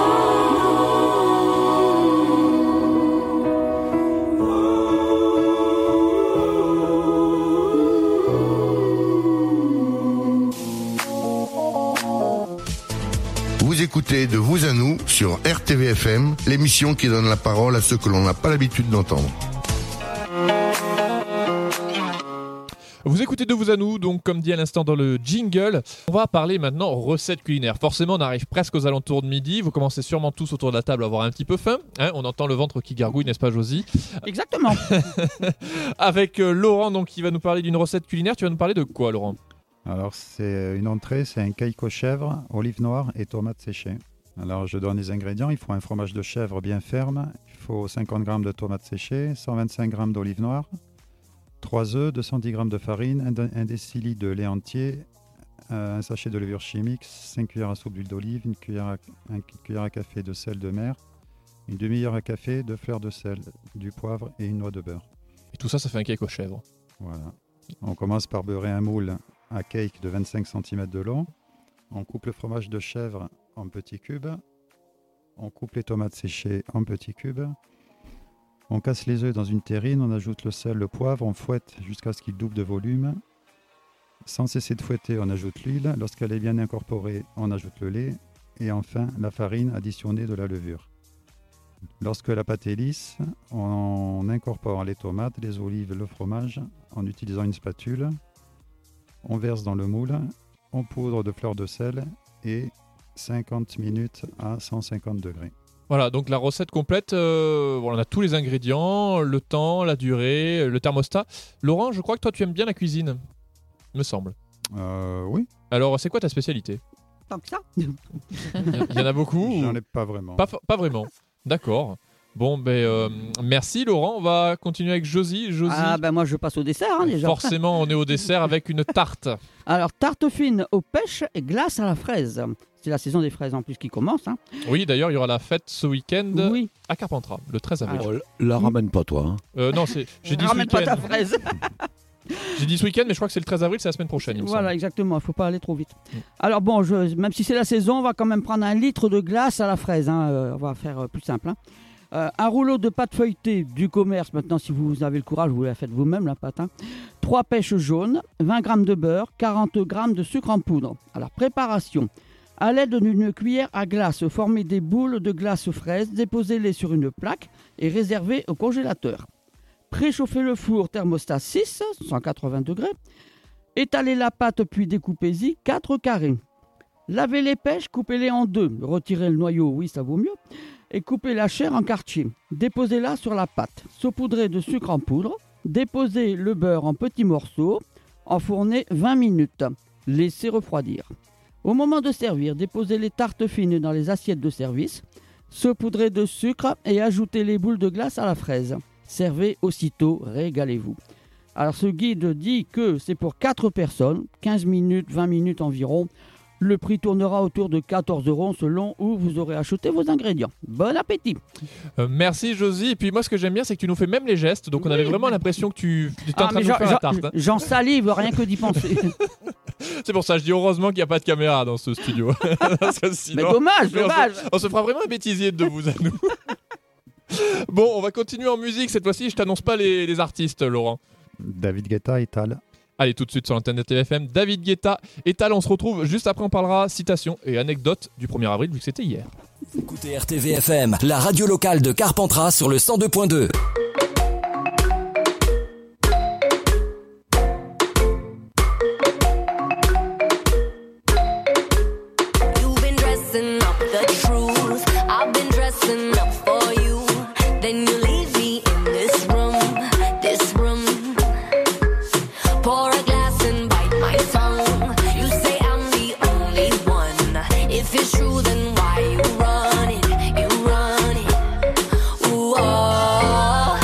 Vous écoutez De Vous à Nous sur R T V F M, l'émission qui donne la parole à ceux que l'on n'a pas l'habitude d'entendre. Vous écoutez De Vous à Nous, donc comme dit à l'instant dans le jingle, on va parler maintenant recettes culinaires. Forcément, on arrive presque aux alentours de midi. Vous commencez sûrement tous autour de la table à avoir un petit peu faim. Hein, on entend le ventre qui gargouille, n'est-ce pas, Josie? Exactement. Avec euh, Laurent, donc, qui va nous parler d'une recette culinaire. Tu vas nous parler de quoi, Laurent? Alors, c'est une entrée, c'est un cake aux chèvres, olives noires et tomates séchées. Alors, je donne les ingrédients. Il faut un fromage de chèvre bien ferme. Il faut cinquante grammes de tomates séchées, cent vingt-cinq grammes d'olives noires, trois œufs, deux cent dix grammes de farine, un décilitre de lait entier, un sachet de levure chimique, cinq cuillères à soupe d'huile d'olive, une cuillère à, une cuillère à café de sel de mer, une demi-cuillère à café de fleur de sel, du poivre et une noix de beurre. Et tout ça, ça fait un cake aux chèvres. Voilà. On commence par beurrer un moule à cake de vingt-cinq centimètres de long. On coupe le fromage de chèvre en petits cubes. On coupe les tomates séchées en petits cubes. On casse les œufs dans une terrine, on ajoute le sel, le poivre, on fouette jusqu'à ce qu'il double de volume. Sans cesser de fouetter, on ajoute l'huile. Lorsqu'elle est bien incorporée, on ajoute le lait. Et enfin, la farine additionnée de la levure. Lorsque la pâte est lisse, on incorpore les tomates, les olives, le fromage en utilisant une spatule. On verse dans le moule, on poudre de fleur de sel et cinquante minutes à cent cinquante degrés. Voilà, donc la recette complète, euh, bon, on a tous les ingrédients, le temps, la durée, le thermostat. Laurent, je crois que toi tu aimes bien la cuisine, me semble. Euh, oui. Alors, c'est quoi ta spécialité? Tant que ça. Il y en a beaucoup? J'en ou... ai pas vraiment. Pas, pas vraiment, d'accord. Bon, ben euh, merci Laurent, on va continuer avec Josie. Josie. Ah ben moi je passe au dessert hein, déjà. Forcément, on est au dessert avec une tarte. Alors, tarte fine aux pêches et glace à la fraise. C'est la saison des fraises en plus qui commence. Hein. Oui, d'ailleurs, il y aura la fête ce week-end oui. à Carpentras, le treize avril. Oh, la ramène pas, toi. Hein. Euh, non, c'est... j'ai dit ramène ce week-end. pas ta fraise. J'ai dit ce week-end, mais je crois que c'est le treize avril, c'est la semaine prochaine. Il me voilà, semble. exactement. Il ne faut pas aller trop vite. Mm. Alors bon, je, même si c'est la saison, on va quand même prendre un litre de glace à la fraise. Hein. Euh, on va faire euh, plus simple. Hein. Euh, un rouleau de pâte feuilletée du commerce. Maintenant, si vous avez le courage, vous la faites vous-même, la pâte. Hein. trois pêches jaunes, vingt grammes de beurre, quarante grammes de sucre en poudre. Alors, préparation. À l'aide d'une cuillère à glace, formez des boules de glace fraise, déposez-les sur une plaque et réservez au congélateur. Préchauffez le four thermostat six, cent quatre-vingts degrés. Étalez la pâte puis découpez-y quatre carrés. Lavez les pêches, coupez-les en deux. Retirez le noyau, oui, ça vaut mieux. Et coupez la chair en quartiers. Déposez-la sur la pâte. Saupoudrez de sucre en poudre. Déposez le beurre en petits morceaux. Enfournez vingt minutes. Laissez refroidir. Au moment de servir, déposez les tartes fines dans les assiettes de service. Saupoudrez de sucre et ajoutez les boules de glace à la fraise. Servez aussitôt, régalez-vous. Alors ce guide dit que c'est pour quatre personnes, quinze minutes, vingt minutes environ. Le prix tournera autour de quatorze euros selon où vous aurez acheté vos ingrédients. Bon appétit. euh, Merci Josie. Et puis moi ce que j'aime bien c'est que tu nous fais même les gestes. Donc on oui. avait vraiment l'impression que tu étais ah, en train de nous faire la tarte. Hein. J'en salive rien que d'y penser. C'est pour ça je dis heureusement qu'il n'y a pas de caméra dans ce studio. Parce que sinon, mais dommage, mais dommage. On se, on se fera vraiment un bêtisier de vous à nous. Bon, on va continuer en musique cette fois-ci. Je t'annonce pas les, les artistes, Laurent. David Guetta et Tal. Allez, tout de suite sur l'antenne de T F M, David Guetta et Tal. On se retrouve juste après. On parlera citation et anecdote du premier avril vu que c'était hier. Écoutez R T V F M, la radio locale de Carpentras sur le cent deux point deux. You've been dressing up the truth. I've been dressing up for you. Then you leave me in this room, this room. Pour a glass and bite my tongue. You say I'm the only one. If it's true, then why you run it? You run it. Ooh, oh.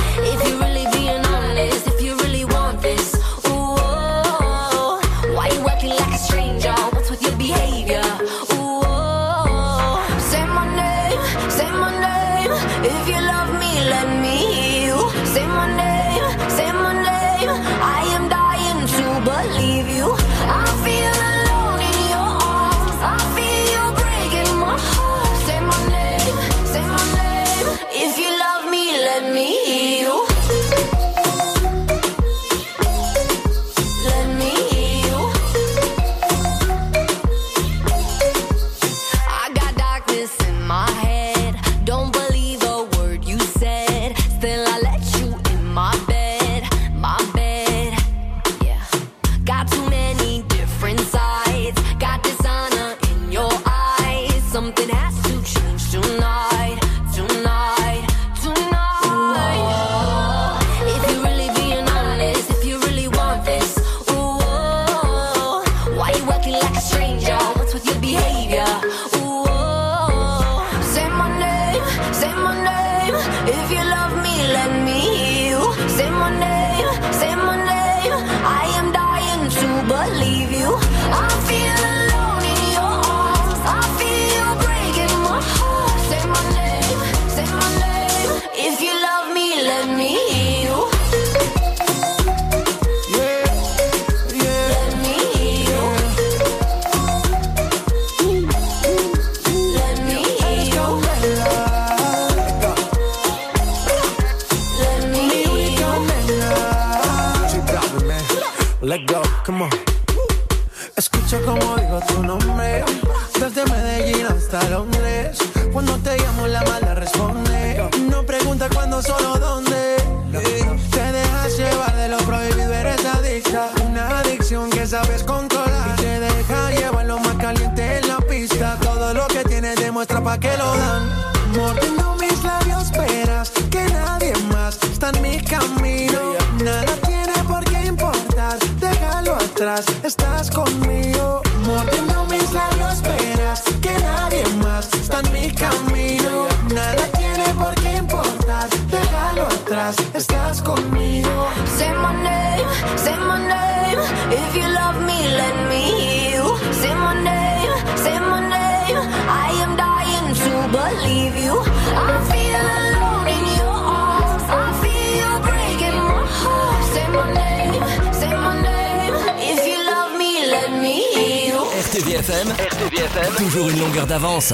Come on. Escucha como digo tu nombre, desde Medellín hasta Londres. Cuando te llamo la mala responde. No pregunta cuándo, solo dónde. Te dejas llevar de lo prohibido, eres adicta. Una adicción que sabes controlar. Y te deja llevar lo más caliente en la pista. Todo lo que tienes demuestra pa' que lo dan. Mordiendo mis labios esperas que nadie más está en mi camino. Nada tiene por qué importar, déjalo atrás, estás conmigo. Mordiendo mis labios esperas que nadie más está en mi camino. Nada tiene por qué importar, déjalo atrás, estás conmigo. Say my name, say my name. If you love me, let me heal. Say my name, say my name. I am dying to believe you. I feel alone in your arms. I feel you breaking my heart. Say my name, say my name. If you love me, let me heal. R T V F M, R T V F M, toujours une longueur d'avance.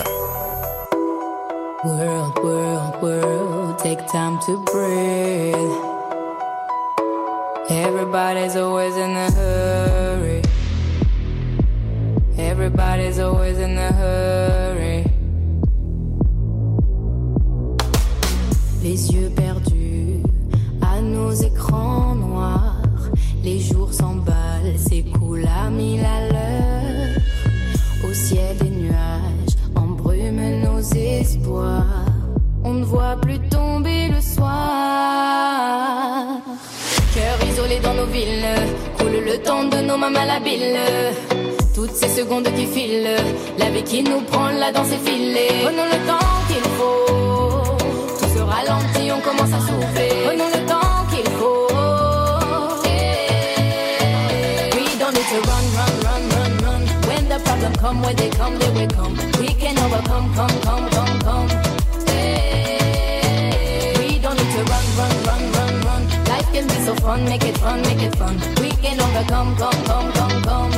World, world, world, take time to breathe. Everybody's always in a hurry. Everybody's always in a hurry. Les yeux perdus à nos écrans noirs. Les jours s'emballent, s'écoulent à mille à l'heure. Au ciel des nuages embrument nos espoirs. On ne voit plus tomber le soir. Cœur isolé dans nos villes, coule le temps de nos mains malhabiles. Toutes ces secondes qui filent, la vie qui nous prend, la danse est filée. Prenons le temps qu'il faut, tout se ralentit, on commence à souffler. Prenons le temps qu'il faut. We don't need to run, run, run, run, run. When the problem come, when they come, they will come. We can overcome, come, come, come, come. We don't need to run, run, run, run, run. Life can be so fun, make it fun, make it fun. We can overcome, come, come, come, come.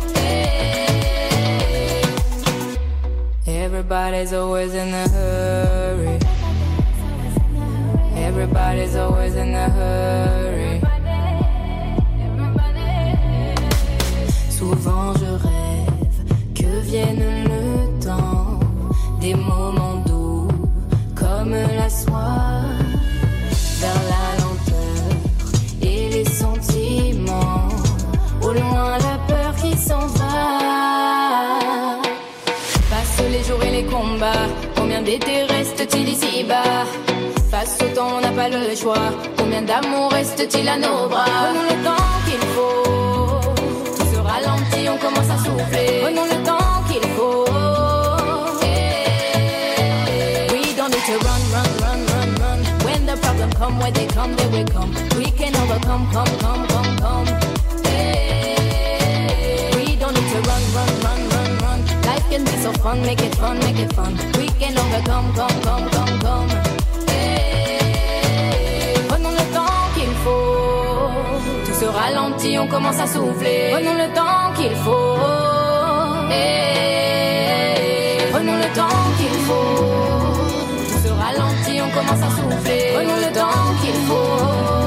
Everybody's always in a hurry. Everybody's always in a hurry. Souvent je rêve que vienne le temps, des moments doux comme la soie, vers la lenteur et les sentiments, au loin la peur qui s'en va. Passent les jours et les combats, combien d'étés reste-t-il ici-bas? Face au temps, on n'a pas le choix, combien d'amour reste-t-il à nos bras? Prenons le temps qu'il faut, tout se ralentit, on commence à souffler. Prenons le temps qu'il faut. We don't need to run, run, run, run, run. When the problem come, when they come, they will come. We can overcome, come, come, come, come. We don't need to run, run, run, run, run. Life can be so fun, make it fun, make it fun. We can overcome, come, come, come, come. Prenons le temps qu'il faut, tout se ralentit, on commence à souffler. Prenons le temps qu'il faut. Prenons le temps qu'il faut, tout se ralentit, on commence à souffler. Prenons le temps qu'il faut.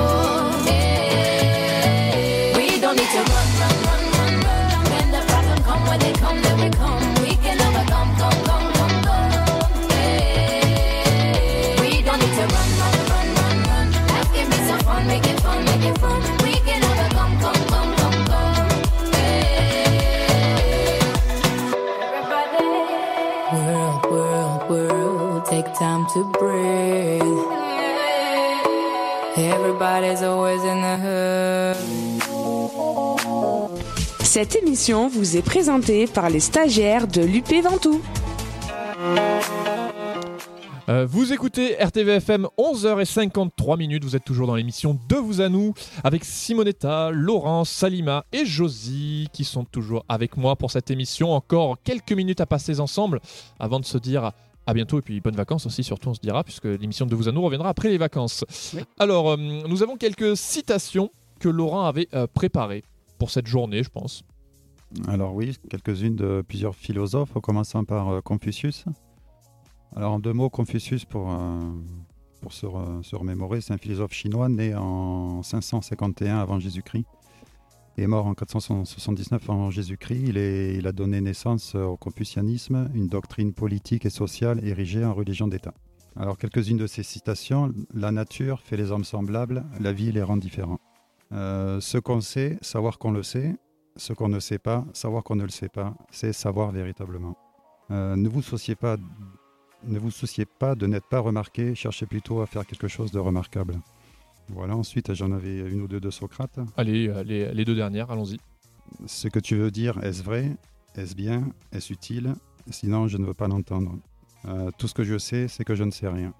We don't need to run, run, run, run, run. When the problem come, when they come, they will come. We can overcome, come, come, come, come. We don't need to run, run, run, run, run. Life can be so fun, make it fun, make it fun. We can overcome, come, come, come, come. Everybody. World, world, world, take time to breathe. Everybody's always in a hurry. Cette émission vous est présentée par les stagiaires de l'U P Ventoux. Euh, vous écoutez R T V F M, onze heures cinquante-trois minutes. Vous êtes toujours dans l'émission De vous à nous avec Simonetta, Laurence, Salima et Josie qui sont toujours avec moi pour cette émission. Encore quelques minutes à passer ensemble avant de se dire à bientôt et puis bonnes vacances aussi, surtout on se dira, puisque l'émission de De vous à nous reviendra après les vacances. Oui. Alors, euh, nous avons quelques citations que Laurent avait euh, préparées pour cette journée, je pense. Alors oui, quelques-unes de plusieurs philosophes, en commençant par euh, Confucius. Alors en deux mots, Confucius, pour, euh, pour se, re, se remémorer, c'est un philosophe chinois né en cinq cent cinquante et un avant Jésus-Christ. est mort en quatre cent soixante-dix-neuf avant Jésus-Christ. Il, est, il a donné naissance au confucianisme, une doctrine politique et sociale érigée en religion d'État. Alors, quelques-unes de ces citations. La nature fait les hommes semblables, la vie les rend différents. Euh, ce qu'on sait, savoir qu'on le sait. Ce qu'on ne sait pas, savoir qu'on ne le sait pas, c'est savoir véritablement. Euh, ne vous souciez pas, ne vous souciez pas de n'être pas remarqué, cherchez plutôt à faire quelque chose de remarquable. Voilà, ensuite j'en avais une ou deux de Socrate. Allez, les, les deux dernières, allons-y. Ce que tu veux dire, est-ce vrai? Est-ce bien? Est-ce utile? Sinon, je ne veux pas l'entendre. Euh, tout ce que je sais, c'est que je ne sais rien.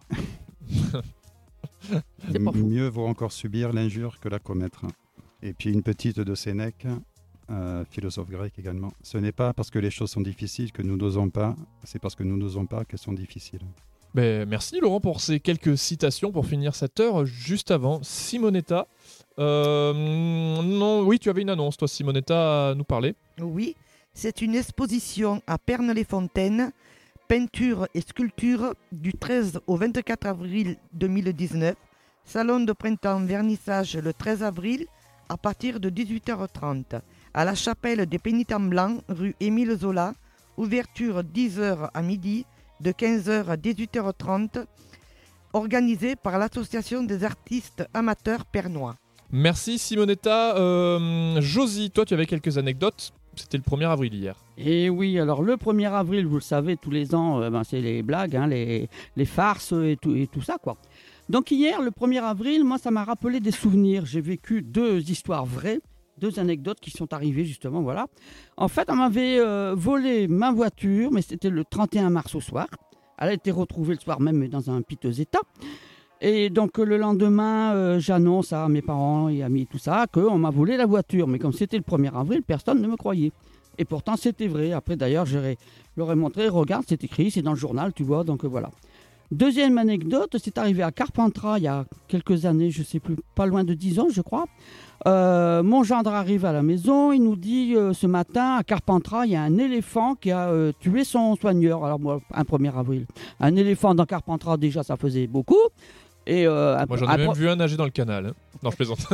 M- mieux vaut encore subir l'injure que la commettre. Et puis une petite de Sénèque, euh, philosophe grec également. Ce n'est pas parce que les choses sont difficiles que nous n'osons pas, c'est parce que nous n'osons pas qu'elles sont difficiles. Ben, merci Laurent pour ces quelques citations pour finir cette heure. Juste avant, Simonetta. Euh, non, oui, tu avais une annonce, toi, Simonetta, à nous parler. Oui, c'est une exposition à Pernes-les-Fontaines, peinture et sculpture du treize au vingt-quatre avril deux mille dix-neuf. Salon de printemps vernissage le treize avril à partir de dix-huit heures trente. À la chapelle des Pénitents Blancs, rue Émile Zola. Ouverture dix heures à midi. De quinze heures à dix-huit heures trente, organisé par l'Association des artistes amateurs pernois. Merci Simonetta. Euh, Josie, toi tu avais quelques anecdotes, c'était le premier avril hier. Et oui, alors le premier avril, vous le savez, tous les ans, euh, ben, c'est les blagues, hein, les, les farces et tout, et tout ça, quoi. Donc hier, le premier avril, moi ça m'a rappelé des souvenirs. J'ai vécu deux histoires vraies. Deux anecdotes qui sont arrivées justement, voilà. En fait, on m'avait euh, volé ma voiture, mais c'était le trente et un mars au soir. Elle a été retrouvée le soir même, mais dans un piteux état. Et donc le lendemain, euh, j'annonce à mes parents et amis, tout ça, qu'on m'a volé la voiture. Mais comme c'était le premier avril, personne ne me croyait. Et pourtant, c'était vrai. Après, d'ailleurs, je leur ai montré, regarde, c'est écrit, c'est dans le journal, tu vois, donc euh, voilà. Deuxième anecdote, c'est arrivé à Carpentras il y a quelques années, je ne sais plus, pas loin de dix ans, je crois. Euh, mon gendre arrive à la maison, il nous dit euh, ce matin, à Carpentras, il y a un éléphant qui a euh, tué son soigneur. Alors moi, un premier avril, un éléphant dans Carpentras, déjà, ça faisait beaucoup. Et euh, Moi j'en ai même pro... vu un nager dans le canal. Hein. Non, je plaisante.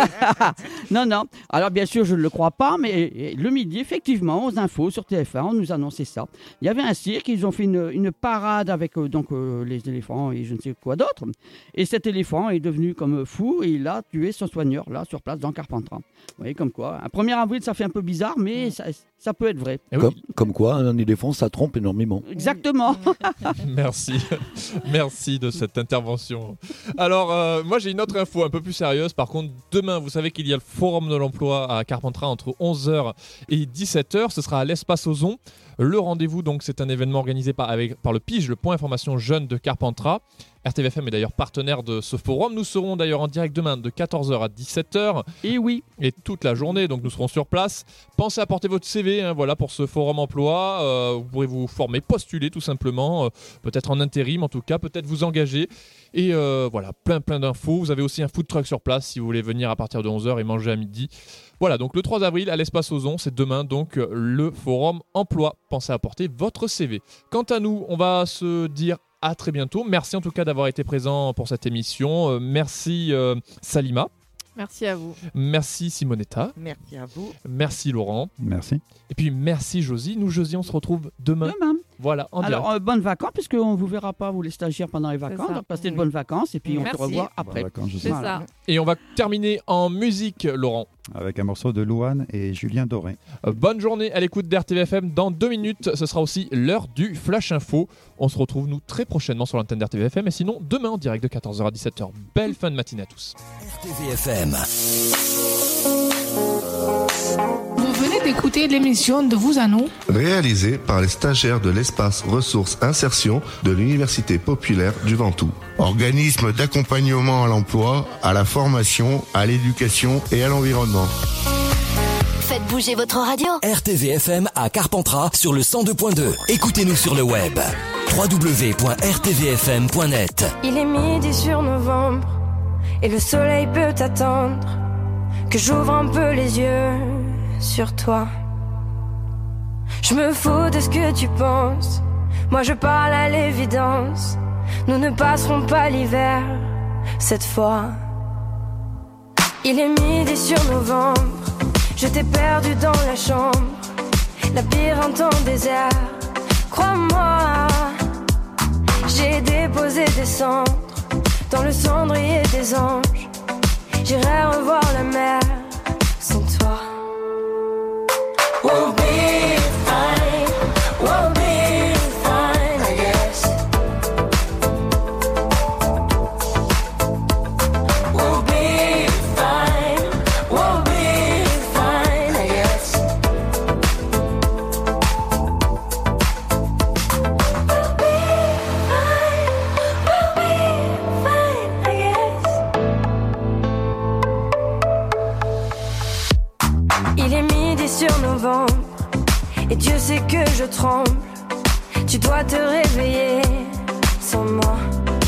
non, non. Alors bien sûr, je ne le crois pas, mais le midi, effectivement, aux infos sur T F un, on nous annonçait ça. Il y avait un cirque, ils ont fait une, une parade avec euh, donc, euh, les éléphants et je ne sais quoi d'autre. Et cet éléphant est devenu comme fou et il a tué son soigneur, là, sur place, dans Carpentras. Vous voyez, comme quoi. Un premier avril, ça fait un peu bizarre, mais ça, ça peut être vrai. Comme, oui. comme quoi, un éléphant, ça trompe énormément. Exactement. Merci. Merci de cette intervention. Alors, euh, moi j'ai une autre info un peu plus sérieuse. Par contre, demain, vous savez qu'il y a le Forum de l'Emploi à Carpentras entre onze heures et dix-sept heures. Ce sera à l'Espace Ozon. Le rendez-vous, donc, c'est un événement organisé par, avec, par le P I G, le Point Information Jeune de Carpentras. R T V F M est d'ailleurs partenaire de ce forum. Nous serons d'ailleurs en direct demain de quatorze heures à dix-sept heures. Et oui. Et toute la journée, donc nous serons sur place. Pensez à porter votre C V hein, voilà, pour ce forum emploi. Euh, vous pourrez vous former, postuler tout simplement. Euh, peut-être en intérim en tout cas, peut-être vous engager. Et euh, voilà, plein plein d'infos. Vous avez aussi un food truck sur place si vous voulez venir à partir de onze heures et manger à midi. Voilà, donc le trois avril à l'Espace Ozon, c'est demain donc le forum emploi. Pensez à apporter votre C V. Quant à nous, on va se dire à très bientôt. Merci en tout cas d'avoir été présent pour cette émission. Euh, merci euh, Salima. Merci à vous. Merci Simonetta. Merci à vous. Merci Laurent. Merci. Et puis merci Josie. Nous Josie, on se retrouve demain. Demain. Voilà, en Alors, direct. Euh, bonnes vacances, puisqu'on ne vous verra pas, vous les stagiaires, pendant les vacances. Donc, passez de bonnes vacances et puis Merci. on se revoit après. Vacances, je C'est sais. ça. Et on va terminer en musique, Laurent. Avec un morceau de Louane et Julien Doré. Euh, bonne journée à l'écoute d'R T V F M. Dans deux minutes, ce sera aussi l'heure du Flash Info. On se retrouve, nous, très prochainement sur l'antenne d'R T V F M. Et sinon, demain en direct de quatorze heures à dix-sept heures. Belle fin de matinée à tous. R T V F M. Vous venez d'écouter l'émission de Vous à nous, Réalisée par les stagiaires de l'espace ressources insertion de l'Université populaire du Ventoux. Organisme d'accompagnement à l'emploi, à la formation, à l'éducation et à l'environnement. Faites bouger votre radio. R T V F M à Carpentras sur le cent deux point deux. Écoutez-nous sur le web. w w w point r t v f m point net. Il est midi sur novembre et le soleil peut attendre que j'ouvre un peu les yeux sur toi. Je me fous de ce que tu penses, moi je parle à l'évidence. Nous ne passerons pas l'hiver cette fois. Il est midi sur novembre Je t'ai perdu dans la chambre, labyrinthe en désert. Crois-moi, j'ai déposé des cendres dans le cendrier des anges. J'irai revoir la mer sans toi. We'll be fine, we'll be fine, I guess. We'll be fine, we'll be fine, I guess. We'll be fine, we'll be fine, I guess. Il est midi sur novembre et Dieu sait que je tremble. Tu dois te réveiller sans moi.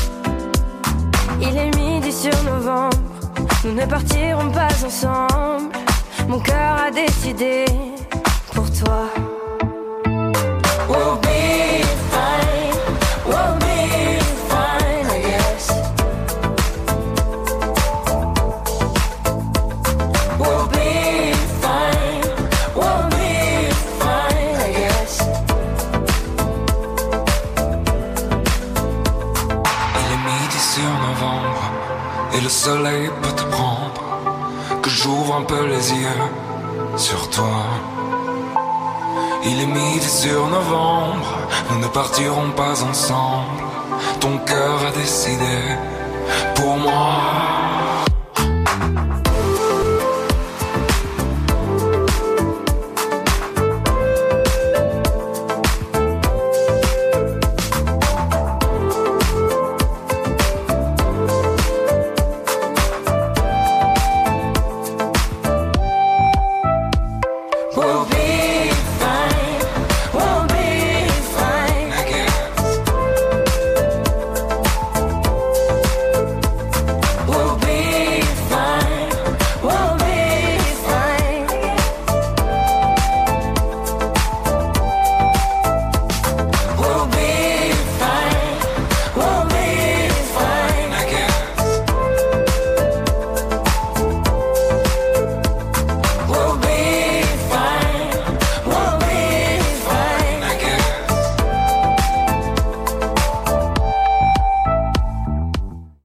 Il est midi sur novembre, nous ne partirons pas ensemble. Mon cœur a décidé pour toi. We'll be fine, we'll be fine, I guess. We'll be fine, we'll be fine, I guess. Il est midi sur novembre et le soleil peut te prendre. Que j'ouvre un peu les yeux sur toi. Il est midi sur novembre, nous ne partirons pas ensemble. Ton cœur a décidé pour moi.